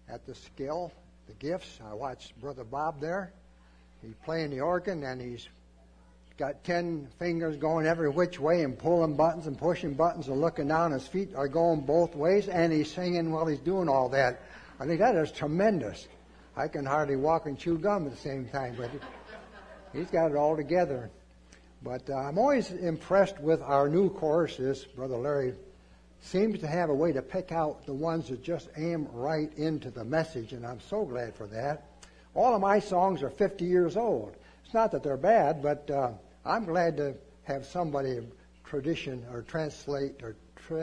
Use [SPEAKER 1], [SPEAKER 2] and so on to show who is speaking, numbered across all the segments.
[SPEAKER 1] at the skill, the gifts. I watched Brother Bob there. He's playing the organ, and he's got 10 fingers going every which way and pulling buttons and pushing buttons and looking down. His feet are going both ways, and he's singing while he's doing all that. I think that is tremendous. I can hardly walk and chew gum at the same time, but he's got it all together. But I'm always impressed with our new choruses. Brother Larry seems to have a way to pick out the ones that just aim right into the message, and I'm so glad for that. All of my songs are 50 years old. It's not that they're bad, but I'm glad to have somebody tradition or translate or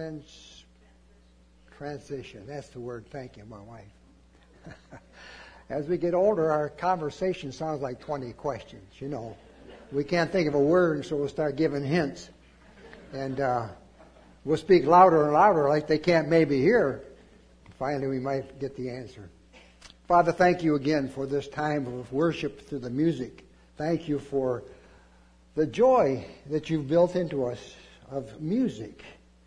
[SPEAKER 1] transition. That's the word. Thank you, my wife. As we get older, our conversation sounds like 20 questions. You know, we can't think of a word, so we'll start giving hints. And we'll speak louder and louder like they can't maybe hear. Finally, we might get the answer. Father, thank you again for this time of worship through the music. Thank you for the joy that you've built into us of music.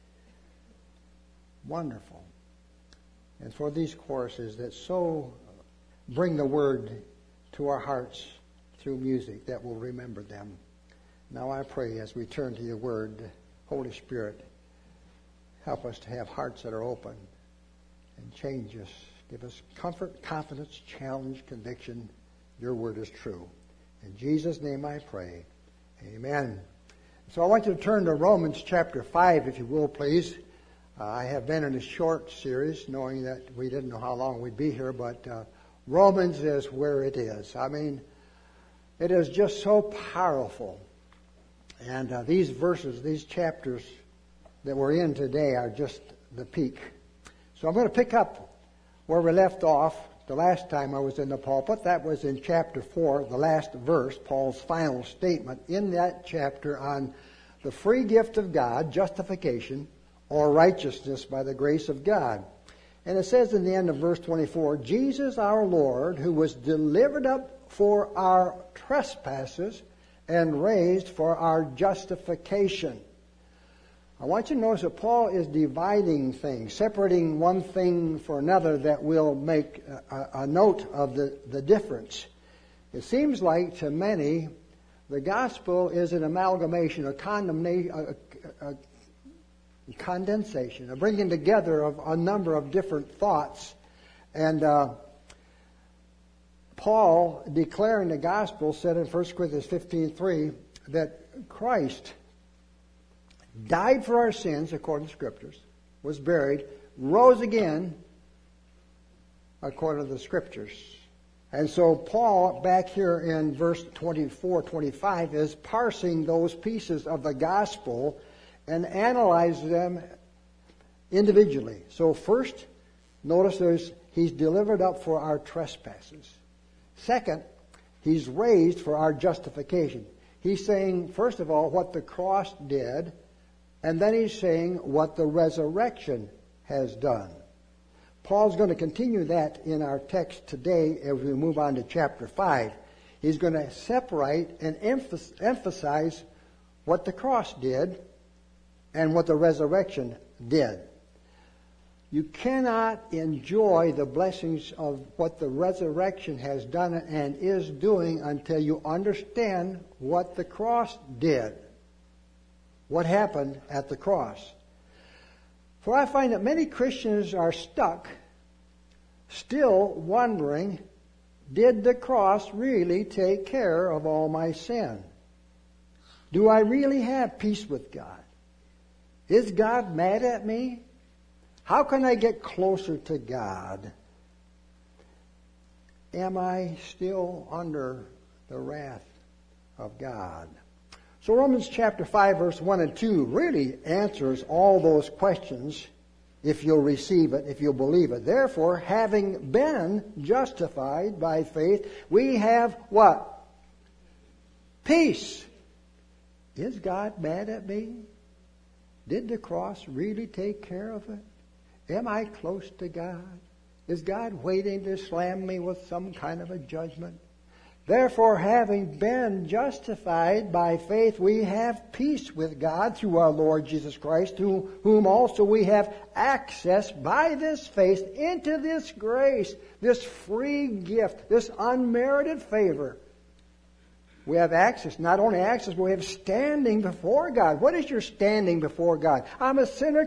[SPEAKER 1] Wonderful. And for these choruses that so bring the word to our hearts through music, that we'll remember them. Now I pray as we turn to your word, Holy Spirit, help us to have hearts that are open and change us. Give us comfort, confidence, challenge, conviction. Your word is true. In Jesus' name I pray. Amen. So I want you to turn to Romans chapter 5, if you will, please. I have been in a short series, knowing that we didn't know how long we'd be here, but Romans is where it is. I mean, it is just so powerful. And these verses, these chapters that we're in today are just the peak. So I'm going to pick up where we left off the last time I was in the pulpit. That was in chapter 4, the last verse, Paul's final statement in that chapter on the free gift of God, justification, or righteousness by the grace of God. And it says in the end of verse 24, Jesus our Lord, who was delivered up for our trespasses and raised for our justification. I want you to notice that Paul is dividing things, separating one thing for another that will make a note of the difference. It seems like to many the gospel is an amalgamation, a condensation, a bringing together of a number of different thoughts. And Paul, declaring the gospel, said in 1 Corinthians 15:3 that Christ died for our sins, according to Scriptures, was buried, rose again, according to the Scriptures. And so Paul, back here in verse 24, 25, is parsing those pieces of the gospel and analyzes them individually. So first, notice he's delivered up for our trespasses. Second, he's raised for our justification. He's saying, first of all, what the cross did, and then he's saying what the resurrection has done. Paul's going to continue that in our text today as we move on to chapter 5. He's going to separate and emphasize what the cross did and what the resurrection did. You cannot enjoy the blessings of what the resurrection has done and is doing until you understand what the cross did. What happened at the cross. For I find that many Christians are stuck, still wondering, did the cross really take care of all my sin? Do I really have peace with God? Is God mad at me? How can I get closer to God? Am I still under the wrath of God? So Romans chapter 5, verse 1 and 2 really answers all those questions if you'll receive it, if you'll believe it. Therefore, having been justified by faith, we have what? Peace. Is God mad at me? Did the cross really take care of it? Am I close to God? Is God waiting to slam me with some kind of a judgment? Therefore, having been justified by faith, we have peace with God through our Lord Jesus Christ, to whom also we have access by this faith into this grace, this free gift, this unmerited favor. We have access, not only access, but we have standing before God. What is your standing before God? I'm a sinner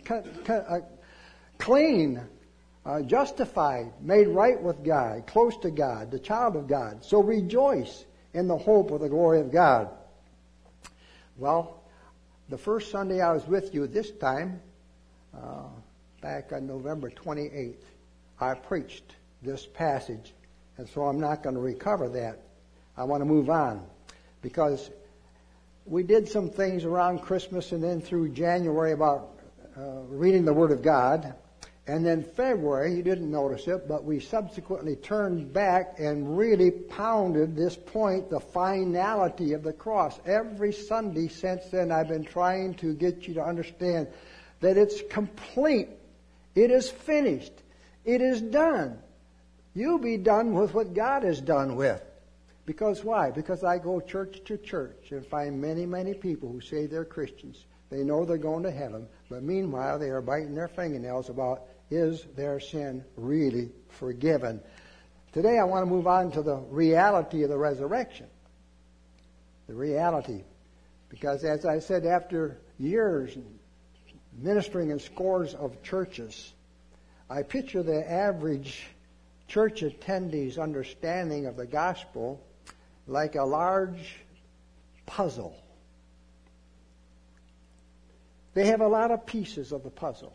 [SPEAKER 1] clean, justified, made right with God, close to God, the child of God. So rejoice in the hope of the glory of God. Well, the first Sunday I was with you this time, back on November 28th, I preached this passage, and so I'm not going to recover that. I want to move on, because we did some things around Christmas and then through January about reading the Word of God. And then February, you didn't notice it, but we subsequently turned back and really pounded this point, the finality of the cross. Every Sunday since then, I've been trying to get you to understand that it's complete. It is finished. It is done. You be done with what God is done with. Because why? Because I go church to church and find many, many people who say they're Christians. They know they're going to heaven, but meanwhile they are biting their fingernails about, is their sin really forgiven? Today I want to move on to the reality of the resurrection. The reality. Because as I said, after years ministering in scores of churches, I picture the average church attendee's understanding of the gospel like a large puzzle. They have a lot of pieces of the puzzle.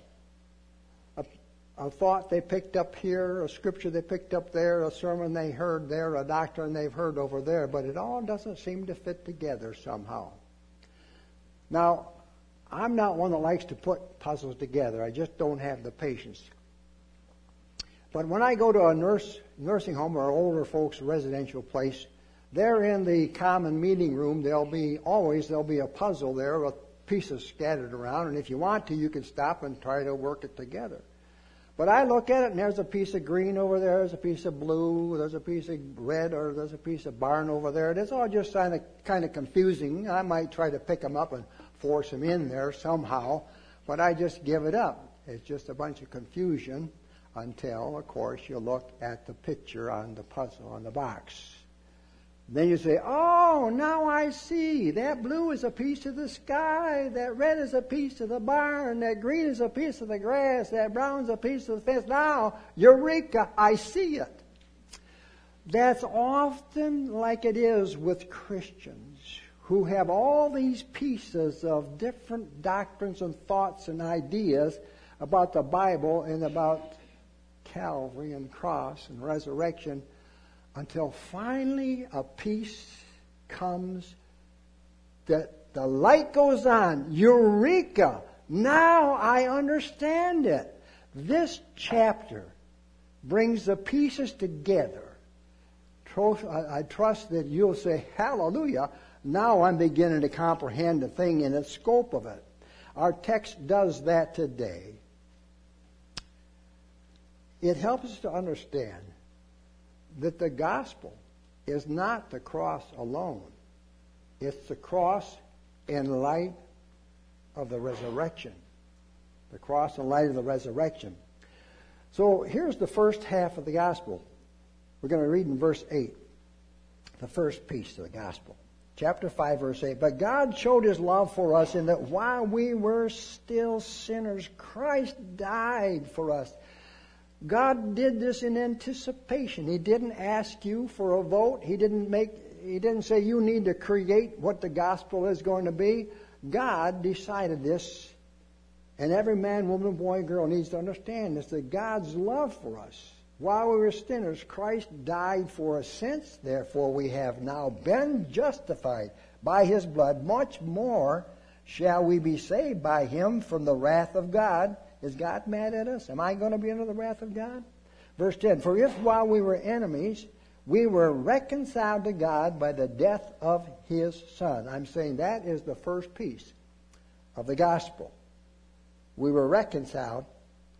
[SPEAKER 1] A thought they picked up here, a scripture they picked up there, a sermon they heard there, a doctrine they've heard over there, but it all doesn't seem to fit together somehow. Now, I'm not one that likes to put puzzles together. I just don't have the patience. But when I go to a nursing home or older folks' residential place, there in the common meeting room, there'll be a puzzle there with pieces scattered around, and if you want to, you can stop and try to work it together. But I look at it, and there's a piece of green over there, there's a piece of blue, there's a piece of red, or there's a piece of barn over there. It's all just kind of confusing. I might try to pick them up and force them in there somehow, but I just give it up. It's just a bunch of confusion until, of course, you look at the picture on the puzzle, on the box. Then you say, oh, now I see. That blue is a piece of the sky. That red is a piece of the barn. That green is a piece of the grass. That brown is a piece of the fence. Now, eureka, I see it. That's often like it is with Christians who have all these pieces of different doctrines and thoughts and ideas about the Bible and about Calvary and cross and resurrection, until finally a piece comes that the light goes on. Eureka! Now I understand it. This chapter brings the pieces together. I trust that you'll say, hallelujah, now I'm beginning to comprehend the thing in the scope of it. Our text does that today. It helps us to understand that the gospel is not the cross alone. It's the cross in light of the resurrection. The cross in light of the resurrection. So here's the first half of the gospel. We're going to read in verse 8, the first piece of the gospel. Chapter 5, verse 8. But God showed His love for us in that while we were still sinners, Christ died for us. God did this in anticipation. He didn't ask you for a vote. He didn't say you need to create what the gospel is going to be. God decided this. And every man, woman, boy, girl needs to understand this, that God's love for us. While we were sinners, Christ died for us. Since, therefore, we have now been justified by His blood, much more shall we be saved by Him from the wrath of God. Is God mad at us? Am I going to be under the wrath of God? Verse 10, for if while we were enemies, we were reconciled to God by the death of His Son. I'm saying that is the first piece of the gospel. We were reconciled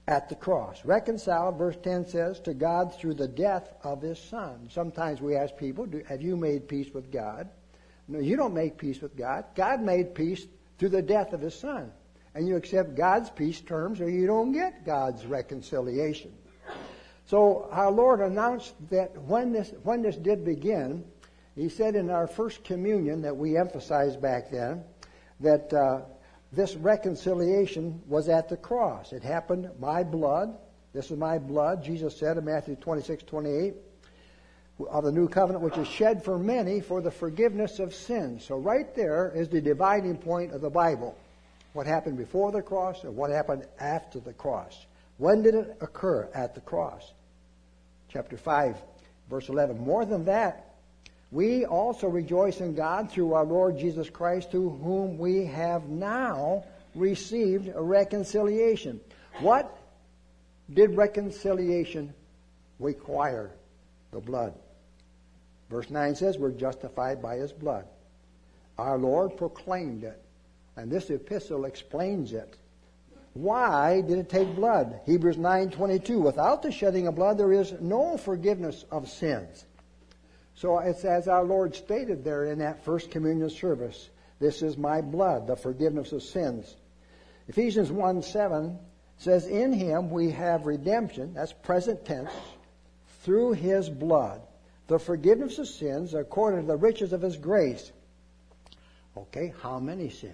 [SPEAKER 1] at the cross. Reconciled, verse 10 says, to God through the death of His Son. Sometimes we ask people, have you made peace with God? No, you don't make peace with God. God made peace through the death of His Son. And you accept God's peace terms or you don't get God's reconciliation. So our Lord announced that when this did begin, He said in our first communion that we emphasized back then that this reconciliation was at the cross. It happened, my blood. This is my blood, Jesus said in Matthew 26:28, of the new covenant, which is shed for many for the forgiveness of sins. So right there is the dividing point of the Bible. What happened before the cross and what happened after the cross. When did it occur? At the cross. Chapter 5, verse 11. More than that, we also rejoice in God through our Lord Jesus Christ, through whom we have now received a reconciliation. What did reconciliation require? The blood. Verse 9 says we're justified by His blood. Our Lord proclaimed it. And this epistle explains it. Why did it take blood? Hebrews 9:22. Without the shedding of blood, there is no forgiveness of sins. So it's as our Lord stated there in that first communion service. This is my blood, the forgiveness of sins. Ephesians 1:7 says, in Him we have redemption, that's present tense, through His blood, the forgiveness of sins according to the riches of His grace. Okay, how many sins?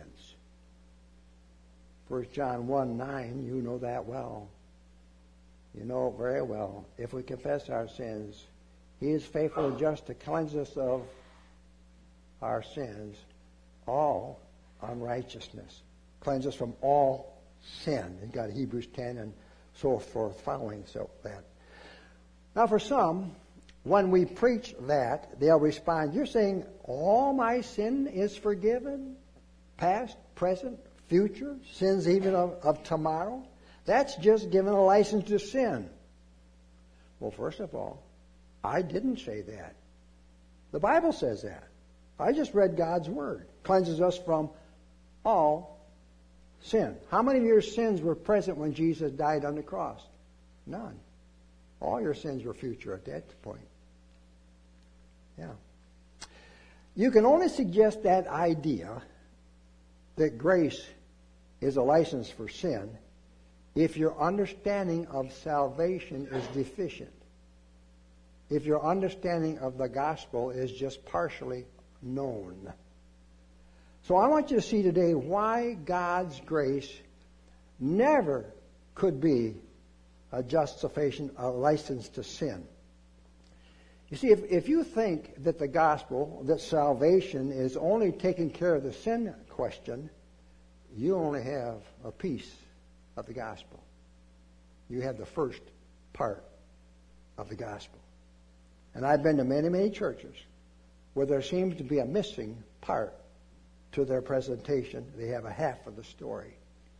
[SPEAKER 1] 1 John 1:9, you know that well. You know it very well. If we confess our sins, He is faithful and just to cleanse us of our sins, all unrighteousness. Cleanse us from all sin. You've got Hebrews 10 and so forth following so that. Now for some, when we preach that, they'll respond, you're saying all my sin is forgiven? Past, present, future, sins even of tomorrow? That's just giving a license to sin. Well, first of all, I didn't say that. The Bible says that. I just read God's Word. Cleanses us from all sin. How many of your sins were present when Jesus died on the cross? None. All your sins were future at that point. Yeah. You can only suggest that idea that grace is a license for sin if your understanding of salvation is deficient. If your understanding of the gospel is just partially known. So I want you to see today why God's grace never could be a justification, a license to sin. You see, if you think that the gospel, that salvation is only taking care of the sin question, you only have a piece of the gospel. You have the first part of the gospel. And I've been to many, many churches where there seems to be a missing part to their presentation. They have a half of the story.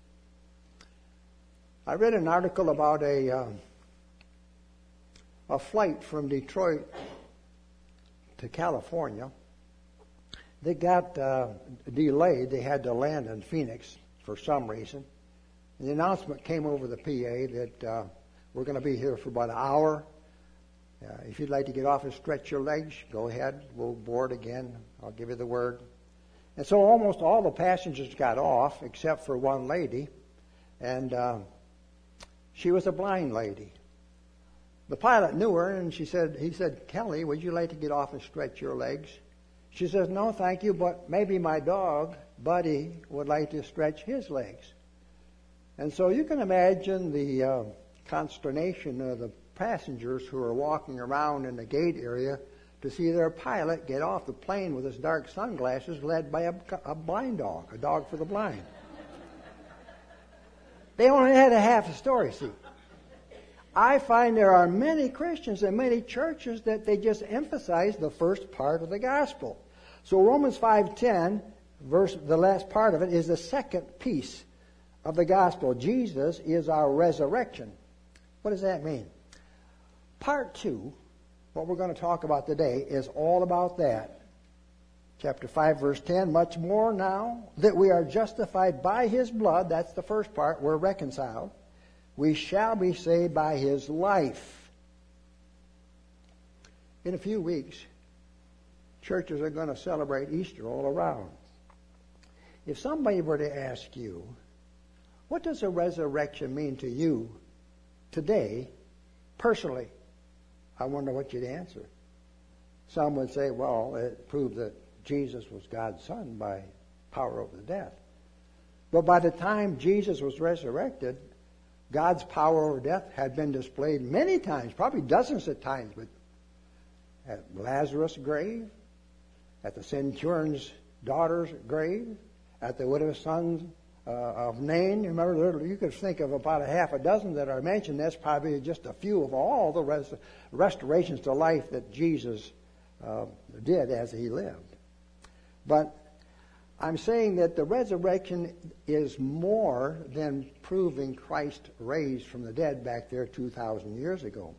[SPEAKER 1] I read an article about a flight from Detroit to California. They got delayed. They had to land in Phoenix for some reason. And the announcement came over the PA that we're going to be here for about an hour. If you'd like to get off and stretch your legs, go ahead. We'll board again. I'll give you the word. And so almost all the passengers got off except for one lady. And she was a blind lady. The pilot knew her, and he said, Kelly, would you like to get off and stretch your legs? She says, no, thank you, but maybe my dog, Buddy, would like to stretch his legs. And so you can imagine the consternation of the passengers who are walking around in the gate area to see their pilot get off the plane with his dark sunglasses led by a blind dog, a dog for the blind. They only had a half a story, see. I find there are many Christians and many churches that they just emphasize the first part of the gospel. So Romans 5:10, the last part of it, is the second piece of the gospel. Jesus is our resurrection. What does that mean? Part 2, what we're going to talk about today, is all about that. Chapter 5, verse 10, much more now that we are justified by His blood, that's the first part, we're reconciled. we shall be saved by his life. In a few weeks, churches are going to celebrate Easter all around. If somebody were to ask you, what does a resurrection mean to you today, personally? I wonder what you'd answer. Some would say, well, it proved that Jesus was God's Son by power over death. But by the time Jesus was resurrected, God's power over death had been displayed many times, probably dozens of times, but at Lazarus' grave, at the centurion's daughter's grave, at the widow's son of Nain. Remember, you could think of about a half a dozen that are mentioned. That's probably just a few of all the restorations to life that Jesus did as he lived. But I'm saying that the resurrection is more than proving Christ raised from the dead back there 2,000 years ago.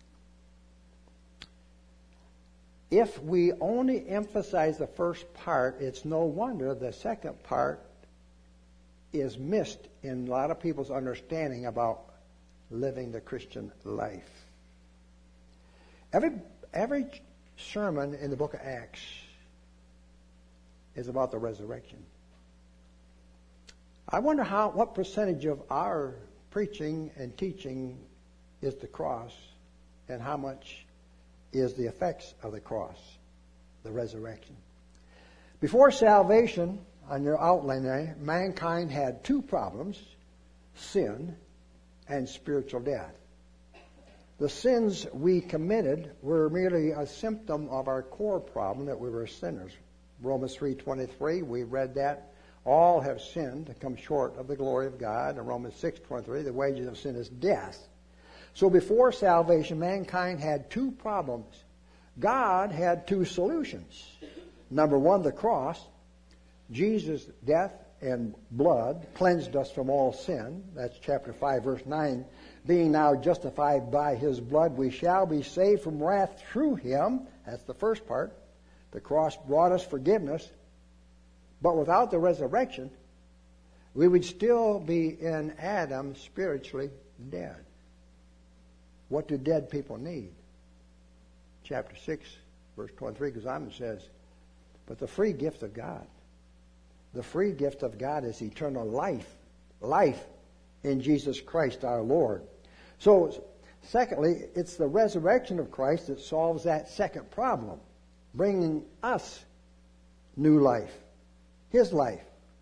[SPEAKER 1] If we only emphasize the first part, it's no wonder the second part is missed in a lot of people's understanding about living the Christian life. Every sermon in the book of Acts is about the resurrection. I wonder what percentage of our preaching and teaching is the cross, and how much is the effects of the cross, the resurrection. Before salvation, on your outline there, mankind had two problems: sin and spiritual death. The sins we committed were merely a symptom of our core problem, that we were sinners. Romans 3:23, we read that. All have sinned to come short of the glory of God. And Romans 6:23, the wages of sin is death. So before salvation, mankind had two problems. God had two solutions. Number one, the cross. Jesus' death and blood cleansed us from all sin. That's chapter 5, verse 9. Being now justified by his blood, we shall be saved from wrath through him. That's the first part. The cross brought us forgiveness. But without the resurrection, we would still be in Adam spiritually dead. What do dead people need? Chapter 6, verse 23 goes on and says, but the free gift of God. The free gift of God is eternal life. Life in Jesus Christ our Lord. So, secondly, it's the resurrection of Christ that solves that second problem, bringing us new life, his life.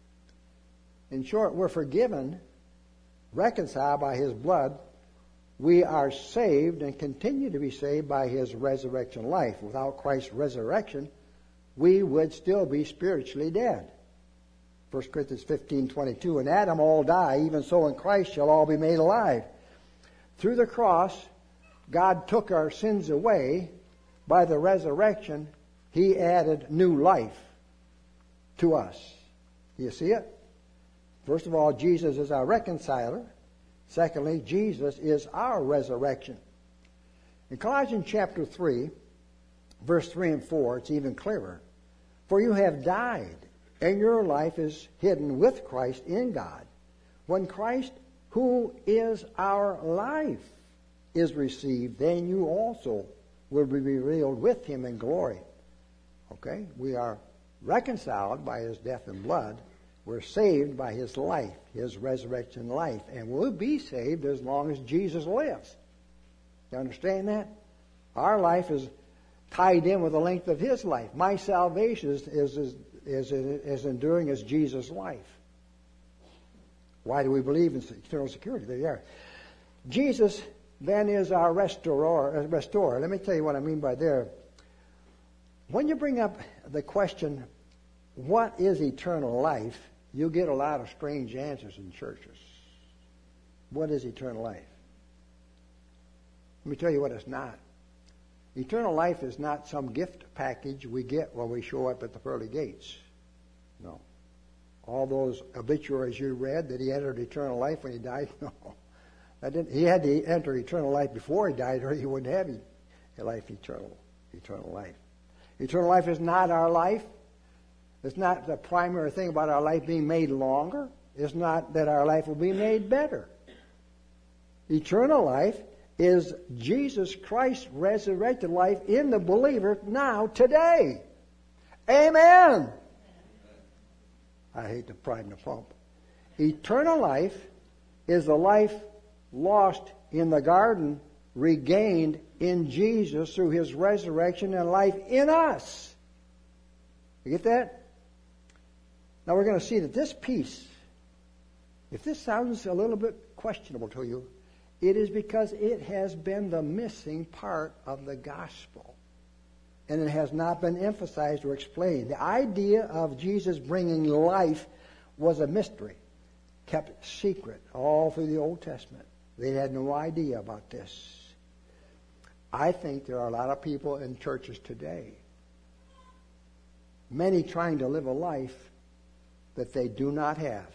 [SPEAKER 1] In short, we're forgiven, reconciled by his blood. We are saved and continue to be saved by his resurrection life. Without Christ's resurrection, we would still be spiritually dead. 1 Corinthians 15:22, in Adam all die, even so in Christ shall all be made alive. Through the cross, God took our sins away. By the resurrection, he added new life to us. Do you see it? First of all, Jesus is our reconciler. Secondly, Jesus is our resurrection. In Colossians chapter 3, verse 3 and 4, it's even clearer. For you have died, and your life is hidden with Christ in God. When Christ, who is our life, is received, then you also will be revealed with him in glory. Okay? We are reconciled by his death and blood. We're saved by his life, his resurrection life. And we'll be saved as long as Jesus lives. You understand that? Our life is tied in with the length of his life. My salvation is enduring as Jesus' life. Why do we believe in eternal security? There you are. Jesus then is our restorer. Let me tell you what I mean by there. When you bring up the question, what is eternal life? You get a lot of strange answers in churches. What is eternal life? Let me tell you what it's not. Eternal life is not some gift package we get when we show up at the pearly gates. No. All those obituaries you read that he entered eternal life when he died, no. He had to enter eternal life before he died, or he wouldn't have eternal life. Eternal life is not our life. It's not the primary thing about our life being made longer. It's not that our life will be made better. Eternal life is Jesus Christ's resurrected life in the believer now, today. Amen. I hate to prime the pump. Eternal life is the life lost in the garden, regained in Jesus through His resurrection and life in us. You get that? Now we're going to see that this piece, if this sounds a little bit questionable to you, it is because it has been the missing part of the gospel. And it has not been emphasized or explained. The idea of Jesus bringing life was a mystery, kept secret all through the Old Testament. They had no idea about this. I think there are a lot of people in churches today, many trying to live a life that they do not have.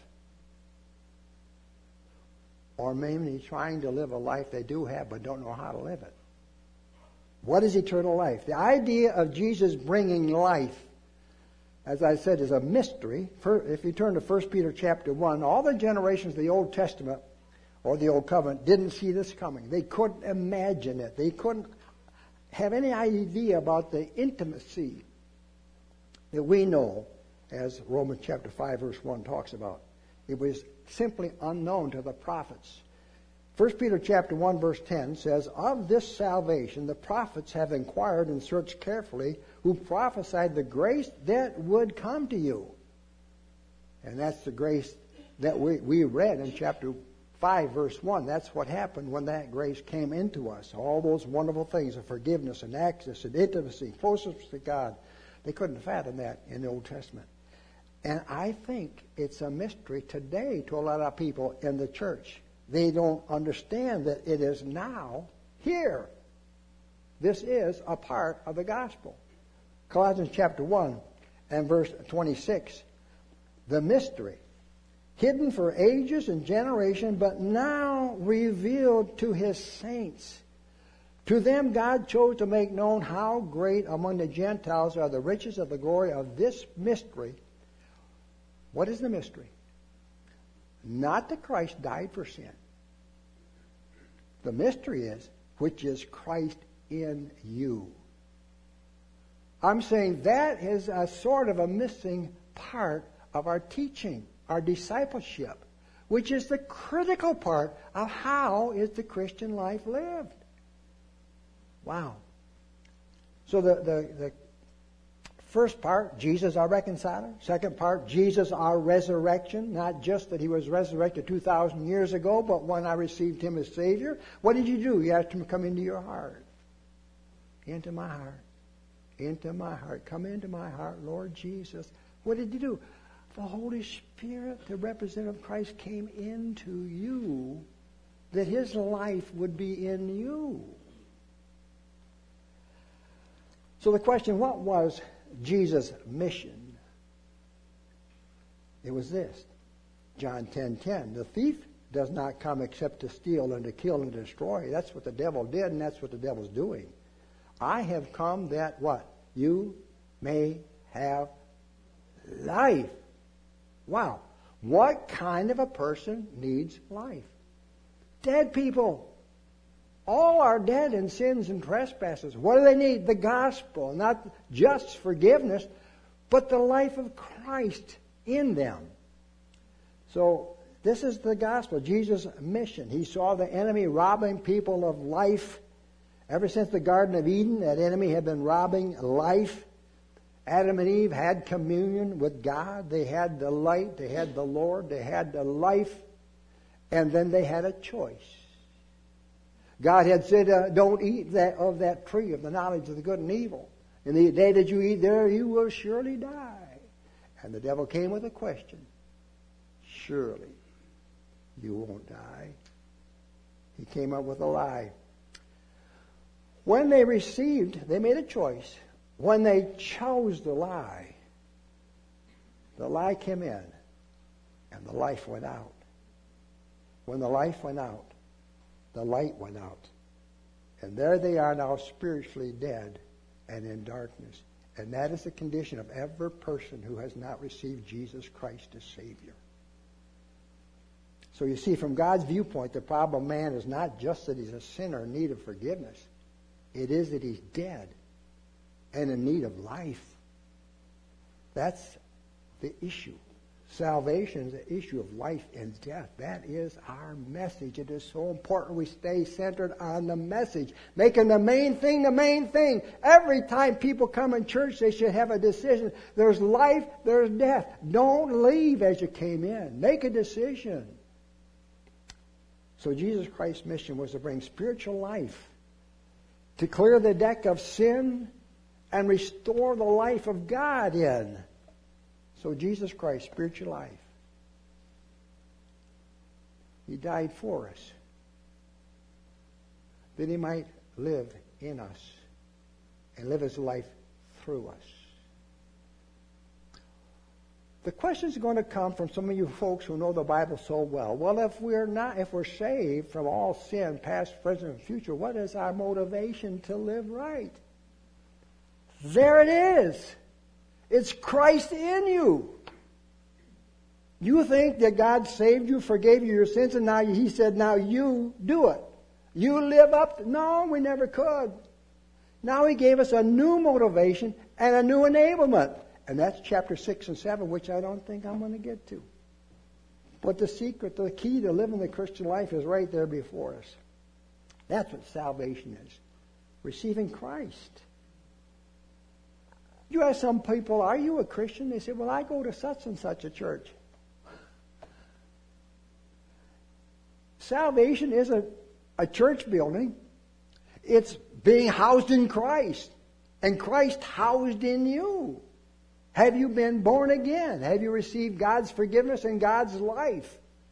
[SPEAKER 1] Or many trying to live a life they do have but don't know how to live it. What is eternal life? The idea of Jesus bringing life, as I said, is a mystery. If you turn to 1 Peter chapter 1, all the generations of the Old Testament or the Old Covenant didn't see this coming. They couldn't imagine it. They couldn't have any idea about the intimacy that we know, as Romans chapter 5 verse 1 talks about. It was simply unknown to the prophets. 1 Peter chapter 1 verse 10 says, "Of this salvation the prophets have inquired and searched carefully, who prophesied the grace that would come to you." And that's the grace that we read in chapter 5 verse 1. That's what happened when that grace came into us. All those wonderful things of forgiveness and access and intimacy, closeness to God. They couldn't fathom that in the Old Testament. And I think it's a mystery today to a lot of people in the church. They don't understand that it is now here. This is a part of the gospel. Colossians chapter 1 and verse 26. The mystery, hidden for ages and generations, but now revealed to His saints. To them God chose to make known how great among the Gentiles are the riches of the glory of this mystery. What is the mystery? Not that Christ died for sin. The mystery is, which is Christ in you. I'm saying that is a sort of a missing part of our teaching, our discipleship, which is the critical part of how is the Christian life lived. Wow. So the first part, Jesus our reconciler. Second part, Jesus our resurrection. Not just that He was resurrected 2,000 years ago, but when I received Him as Savior. What did you do? You asked Him to come into your heart. Into my heart. Into my heart. Come into my heart, Lord Jesus. What did you do? The Holy Spirit, the representative of Christ, came into you that His life would be in you. So the question, what was Jesus' mission? It was this. John 10:10. The thief does not come except to steal and to kill and destroy. That's what the devil did, and that's what the devil's doing. I have come that what? You may have life. Wow. What kind of a person needs life? Dead people. All are dead in sins and trespasses. What do they need? The gospel. Not just forgiveness, but the life of Christ in them. So this is the gospel, Jesus' mission. He saw the enemy robbing people of life. Ever since the Garden of Eden, that enemy had been robbing life. Adam and Eve had communion with God. They had the light. They had the Lord. They had the life. And then they had a choice. God had said, don't eat of that tree of the knowledge of the good and evil. In the day that you eat there, you will surely die. And the devil came with a question. Surely you won't die. He came up with a lie. When they made a choice. When they chose the lie came in and the life went out. When the life went out, the light went out. And there they are now spiritually dead and in darkness. And that is the condition of every person who has not received Jesus Christ as Savior. So you see, from God's viewpoint, the problem of man is not just that he's a sinner in need of forgiveness. It is that he's dead and in need of life. That's the issue. Salvation is the issue of life and death. That is our message. It is so important we stay centered on the message, making the main thing the main thing. Every time people come in church, they should have a decision. There's life, there's death. Don't leave as you came in. Make a decision. So Jesus Christ's mission was to bring spiritual life, to clear the deck of sin and restore the life of God in. So Jesus Christ, spiritual life. He died for us, that he might live in us and live his life through us. The question is going to come from some of you folks who know the Bible so well. Well, if we're saved from all sin, past, present, and future, what is our motivation to live right? There it is. It's Christ in you. You think that God saved you, forgave you your sins, and now he said, now you do it. You live up to... No, we never could. Now he gave us a new motivation and a new enablement. And that's chapter 6 and 7, which I don't think I'm going to get to. But the secret, the key to living the Christian life is right there before us. That's what salvation is. Receiving Christ. You ask some people, are you a Christian? They say, well, I go to such and such a church. Salvation is a church building. It's being housed in Christ. And Christ housed in you. Have you been born again? Have you received God's forgiveness and God's life?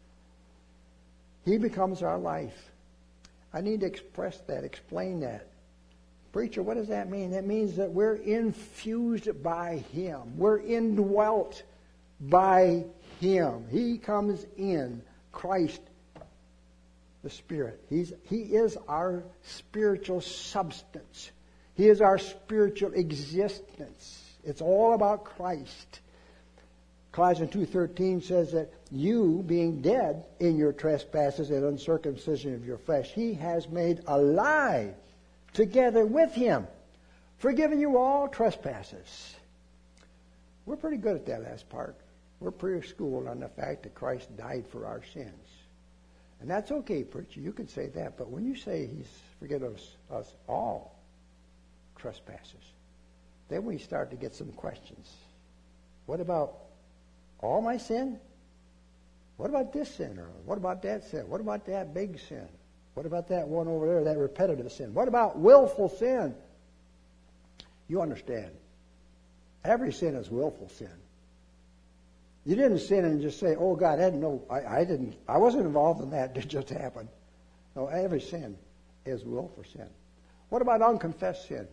[SPEAKER 1] He becomes our life. I need to express that, explain that. Preacher, what does that mean? That means that we're infused by him. We're indwelt by him. He comes in, Christ, the Spirit. He is our spiritual substance. He is our spiritual existence. It's all about Christ. Colossians 2:13 says that you, being dead in your trespasses and uncircumcision of your flesh, he has made alive together with him, forgiving you all trespasses. We're pretty good at that last part. We're pretty schooled on the fact that Christ died for our sins. And that's okay, preacher. You can say that. But when you say he's forgiven us all trespasses, then we start to get some questions. What about all my sin? What about this sin? Or what about that sin? What about that big sin? What about that one over there, that repetitive sin? What about willful sin? You understand. Every sin is willful sin. You didn't sin and just say, oh God, I wasn't involved in that, it just happened. No, every sin is willful sin. What about unconfessed sin?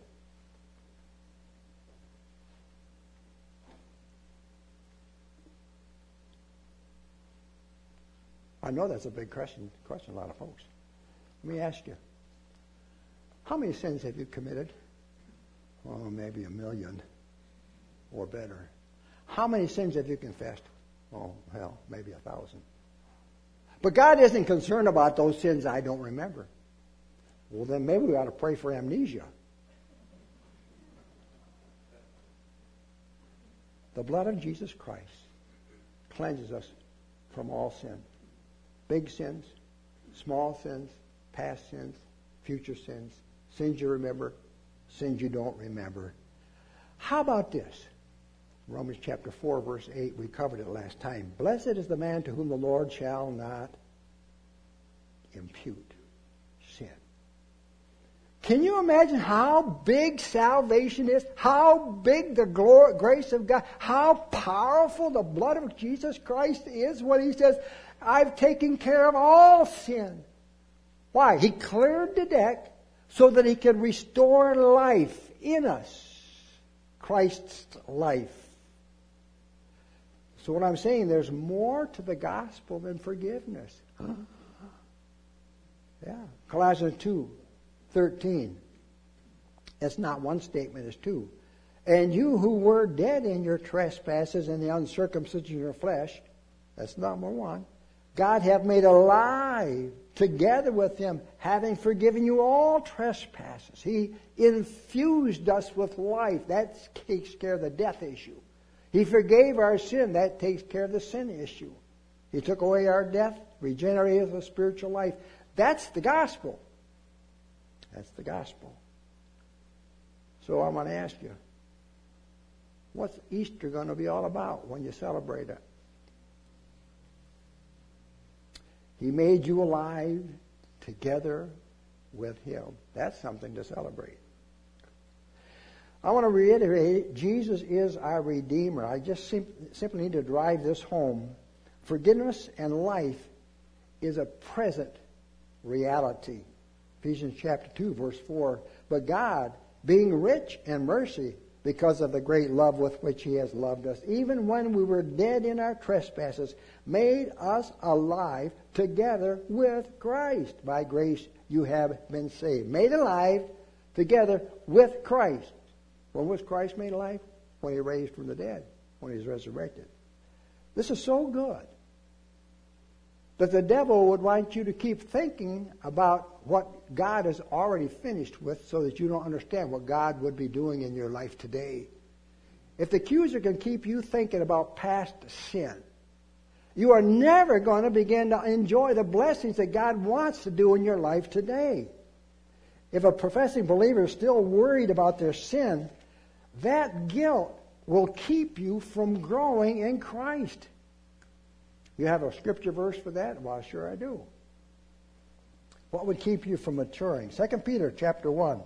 [SPEAKER 1] I know that's a big question a lot of folks. Let me ask you, how many sins have you committed? Oh, maybe 1 million or better. How many sins have you confessed? Oh, hell, maybe 1,000. But God isn't concerned about those sins I don't remember. Well, then maybe we ought to pray for amnesia. The blood of Jesus Christ cleanses us from all sin. Big sins, small sins, past sins, future sins, sins you remember, sins you don't remember. How about this? Romans chapter 4, verse 8, we covered it last time. Blessed is the man to whom the Lord shall not impute sin. Can you imagine how big salvation is? How big the grace of God? How powerful the blood of Jesus Christ is when he says, I've taken care of all sin. Why? He cleared the deck so that he could restore life in us. Christ's life. So what I'm saying, there's more to the gospel than forgiveness. Yeah. Colossians 2:13. It's not one statement, it's two. And you who were dead in your trespasses and the uncircumcision of your flesh, that's number one. God hath made alive together with him, having forgiven you all trespasses. He infused us with life. That takes care of the death issue. He forgave our sin. That takes care of the sin issue. He took away our death, regenerated us with spiritual life. That's the gospel. That's the gospel. So I want to ask you, what's Easter going to be all about when you celebrate it? He made you alive together with him. That's something to celebrate. I want to reiterate, Jesus is our Redeemer. I just simply need to drive this home. Forgiveness and life is a present reality. Ephesians chapter 2, verse 4. But God, being rich in mercy, because of the great love with which he has loved us, even when we were dead in our trespasses, made us alive together with Christ. By grace you have been saved. Made alive together with Christ. When was Christ made alive? When he raised from the dead. When he was resurrected. This is so good that the devil would want you to keep thinking about what God has already finished with so that you don't understand what God would be doing in your life today. If the accuser can keep you thinking about past sin, you are never going to begin to enjoy the blessings that God wants to do in your life today. If a professing believer is still worried about their sin, that guilt will keep you from growing in Christ. You have a scripture verse for that? Well, sure I do. What would keep you from maturing? 2 Peter chapter 1,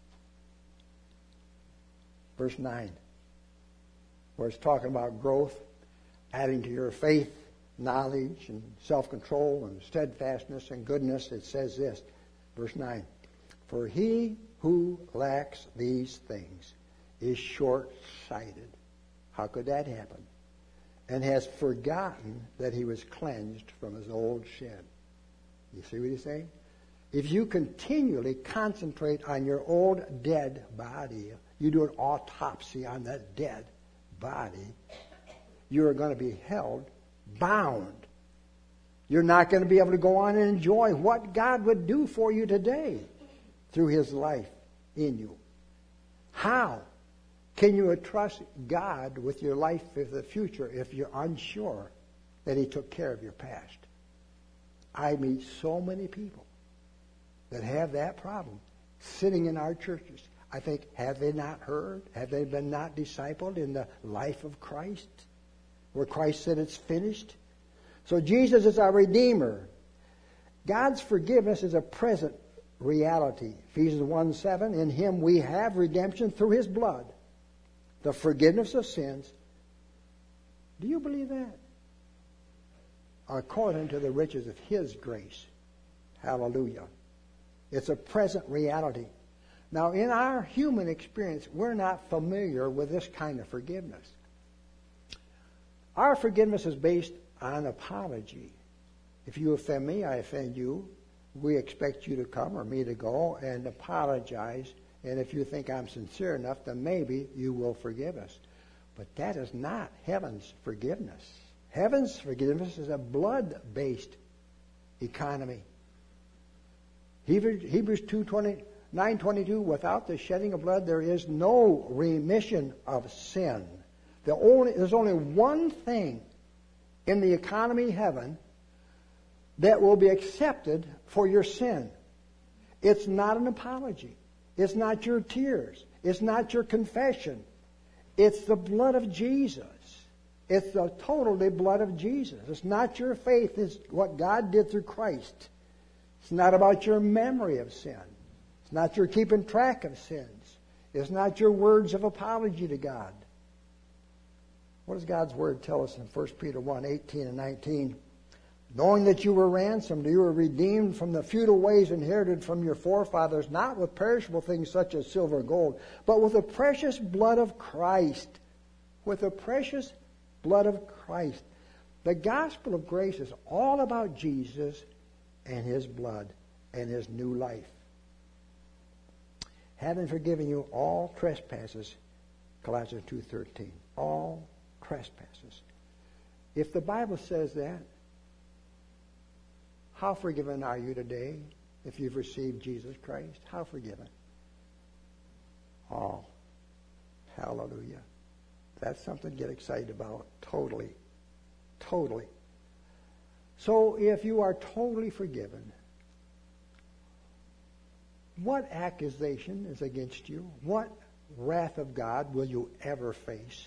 [SPEAKER 1] verse 9, where it's talking about growth, adding to your faith, knowledge, and self-control, and steadfastness, and goodness. It says this, verse 9, for he who lacks these things is short-sighted. How could that happen? And has forgotten that he was cleansed from his old sin. You see what he's saying? If you continually concentrate on your old dead body, you do an autopsy on that dead body, you're going to be held bound. You're not going to be able to go on and enjoy what God would do for you today through his life in you. How can you trust God with your life for the future if you're unsure that he took care of your past? I meet so many people that have that problem sitting in our churches. I think, have they not heard? Have they been not discipled in the life of Christ? Where Christ said it's finished? So Jesus is our Redeemer. God's forgiveness is a present reality. Ephesians 1:7, in him we have redemption through his blood, the forgiveness of sins. Do you believe that? According to the riches of his grace. Hallelujah. It's a present reality. Now, in our human experience, we're not familiar with this kind of forgiveness. Our forgiveness is based on apology. If you offend me, I offend you. We expect you to come or me to go and apologize. And if you think I'm sincere enough, then maybe you will forgive us. But that is not heaven's forgiveness. Heaven's forgiveness is a blood-based economy. Hebrews 9:22, without the shedding of blood, there is no remission of sin. There's only one thing in the economy of heaven that will be accepted for your sin. It's not an apology. It's not your tears. It's not your confession. It's the blood of Jesus. It's the totally blood of Jesus. It's not your faith. It's what God did through Christ. It's not about your memory of sin. It's not your keeping track of sins. It's not your words of apology to God. What does God's Word tell us in 1 Peter 1:18 and 19? Knowing that you were ransomed, you were redeemed from the futile ways inherited from your forefathers, not with perishable things such as silver and gold, but with the precious blood of Christ. With the precious blood of Christ. The gospel of grace is all about Jesus and his blood and his new life. Having forgiven you all trespasses, Colossians 2:13. All trespasses. If the Bible says that, How forgiven are you today if you've received Jesus Christ? How forgiven? Oh, hallelujah. That's something to get excited about. Totally. Totally. So if you are totally forgiven, what accusation is against you? What wrath of God will you ever face?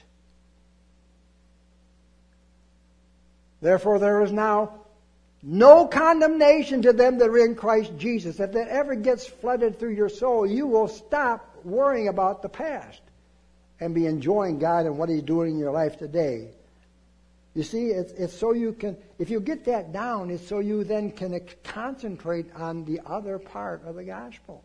[SPEAKER 1] Therefore, there is now no condemnation to them that are in Christ Jesus. If that ever gets flooded through your soul, you will stop worrying about the past and be enjoying God and what He's doing in your life today. You see, it's so you can, if you get that down, it's so you then can concentrate on the other part of the gospel.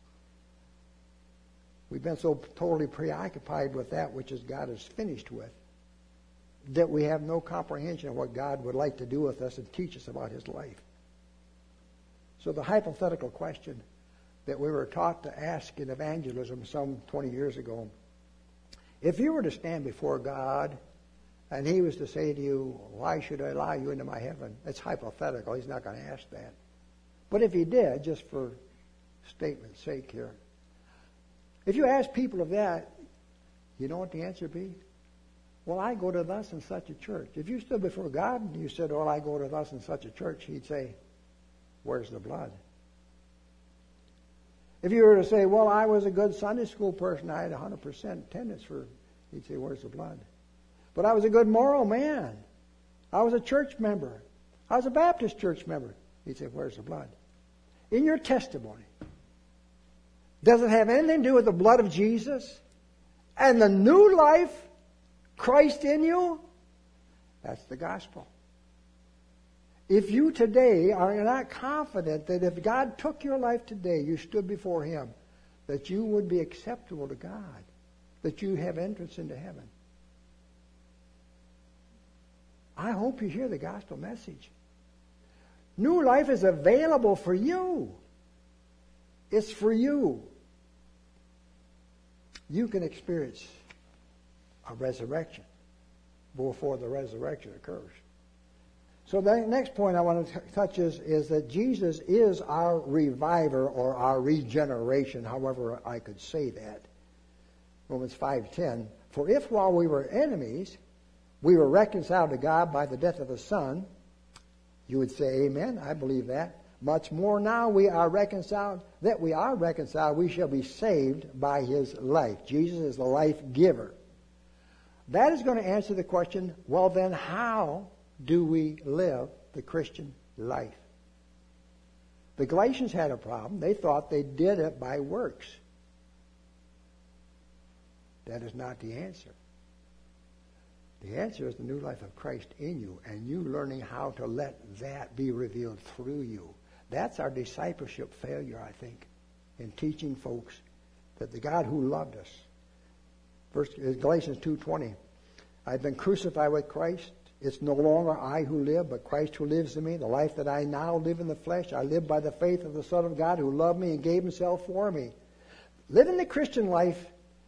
[SPEAKER 1] We've been so totally preoccupied with that which is God is finished with, that we have no comprehension of what God would like to do with us and teach us about His life. So the hypothetical question that we were taught to ask in evangelism some 20 years ago, if you were to stand before God and He was to say to you, why should I allow you into my heaven? It's hypothetical. He's not going to ask that. But if He did, just for statement's sake here, if you ask people of that, you know what the answer would be? Well, I go to thus and such a church. If you stood before God and you said, well, I go to thus and such a church, He'd say, where's the blood? If you were to say, well, I was a good Sunday school person, I had 100% attendance for, He'd say, where's the blood? But I was a good moral man. I was a church member. I was a Baptist church member. He'd say, where's the blood? In your testimony, does it have anything to do with the blood of Jesus and the new life, Christ in you? That's the gospel. If you today are not confident that if God took your life today, you stood before Him, that you would be acceptable to God, that you have entrance into heaven, I hope you hear the gospel message. New life is available for you. It's for you. You can experience a resurrection before the resurrection occurs. So the next point I want to touch is that Jesus is our reviver or our regeneration, however I could say that. Romans 5:10. For if while we were enemies, we were reconciled to God by the death of His Son, you would say, amen, I believe that. Much more now we are reconciled, we shall be saved by His life. Jesus is the life giver. That is going to answer the question, well then how do we live the Christian life? The Galatians had a problem. They thought they did it by works. That is not the answer. The answer is the new life of Christ in you, and you learning how to let that be revealed through you. That's our discipleship failure, I think, in teaching folks that the God who loved us. First, Galatians 2:20. I've been crucified with Christ. It's no longer I who live, but Christ who lives in me. The life that I now live in the flesh, I live by the faith of the Son of God who loved me and gave Himself for me. Living the Christian life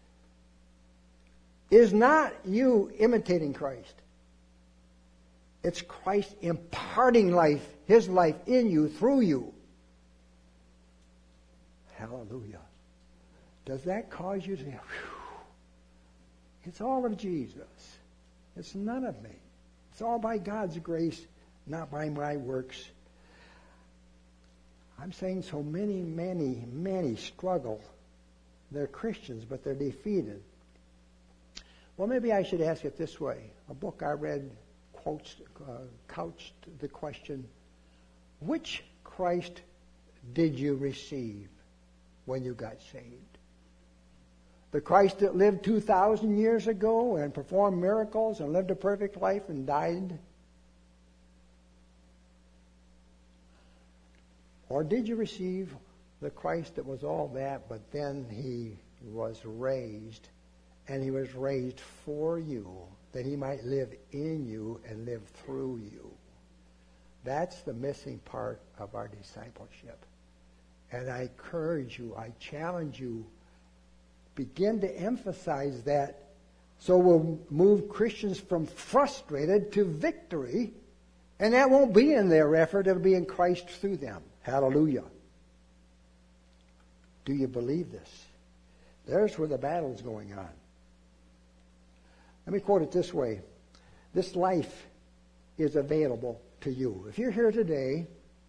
[SPEAKER 1] is not you imitating Christ. It's Christ imparting life, His life in you, through you. Hallelujah. Does that cause you to say, whew, it's all of Jesus. It's none of me. It's all by God's grace, not by my works. I'm saying so many struggle. They're Christians, but they're defeated. Well, maybe I should ask it this way. A book I read couched the question, which Christ did you receive when you got saved? The Christ that lived 2,000 years ago and performed miracles and lived a perfect life and died? Or did you receive the Christ that was all that, but then He was raised, and He was raised for you, that He might live in you and live through you? That's the missing part of our discipleship. And I encourage you, I challenge you, begin to emphasize that, so we'll move Christians from frustrated to victory, And that won't be in their effort. It'll be in Christ through them. Hallelujah. Do you believe this? There's where the battle's going on. Let me quote it this way. This life is available to you. If you're here today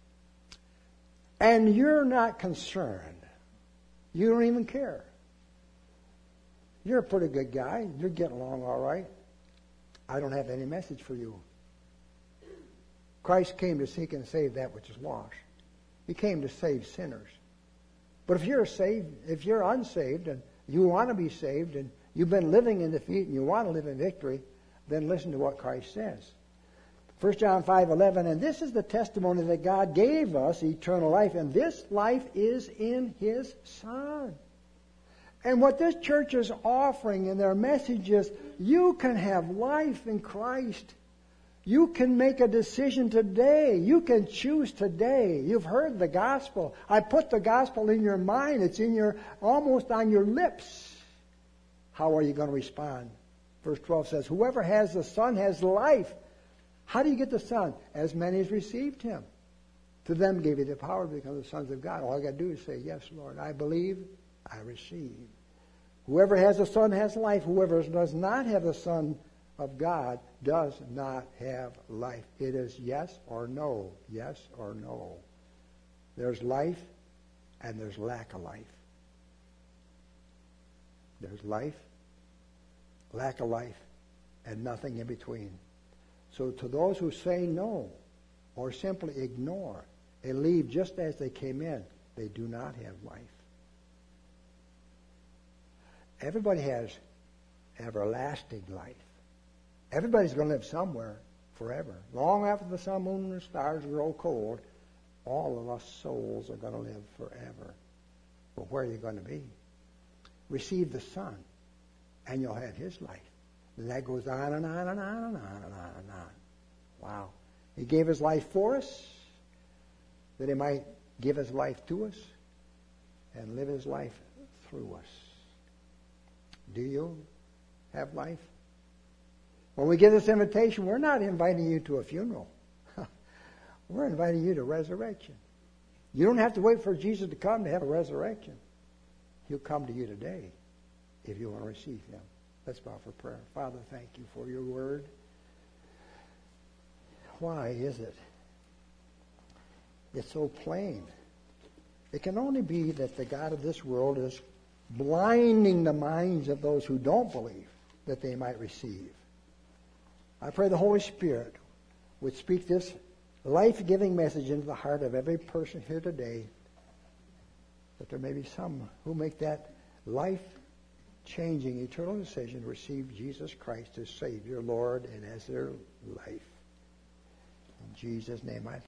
[SPEAKER 1] and you're not concerned, you don't even care. You're a pretty good guy. You're getting along all right. I don't have any message for you. Christ came to seek and save that which is lost. He came to save sinners. But if you're unsaved and you want to be saved and you've been living in defeat and you want to live in victory, then listen to what Christ says. 1 John 5:11, and this is the testimony that God gave us, eternal life, and this life is in His Son. And what this church is offering in their message is, you can have life in Christ. You can make a decision today. You can choose today. You've heard the gospel. I put the gospel in your mind. It's almost on your lips. How are you going to respond? Verse 12 says, whoever has the Son has life. How do you get the Son? As many as received Him. To them gave He the power to become the sons of God. All you got to do is say, yes, Lord, I believe, I receive. Whoever has the Son has life. Whoever does not have the Son of God does not have life. It is yes or no. Yes or no. There's life and there's lack of life. There's life, lack of life, and nothing in between. So to those who say no or simply ignore and leave just as they came in, they do not have life. Everybody has everlasting life. Everybody's going to live somewhere forever. Long after the sun, moon, and stars grow cold, all of us souls are going to live forever. But where are you going to be? Receive the Son, and you'll have His life. And that goes on and on and on and on and on and on. Wow. He gave His life for us, that He might give His life to us and live His life through us. Do you have life? When we give this invitation, we're not inviting you to a funeral. We're inviting you to resurrection. You don't have to wait for Jesus to come to have a resurrection. He'll come to you today if you want to receive Him. Let's bow for prayer. Father, thank You for Your word. Why is it? It's so plain. It can only be that the God of this world is blinding the minds of those who don't believe that they might receive. I pray the Holy Spirit would speak this life-giving message into the heart of every person here today, that there may be some who make that life-changing, eternal decision to receive Jesus Christ as Savior, Lord, and as their life. In Jesus' name I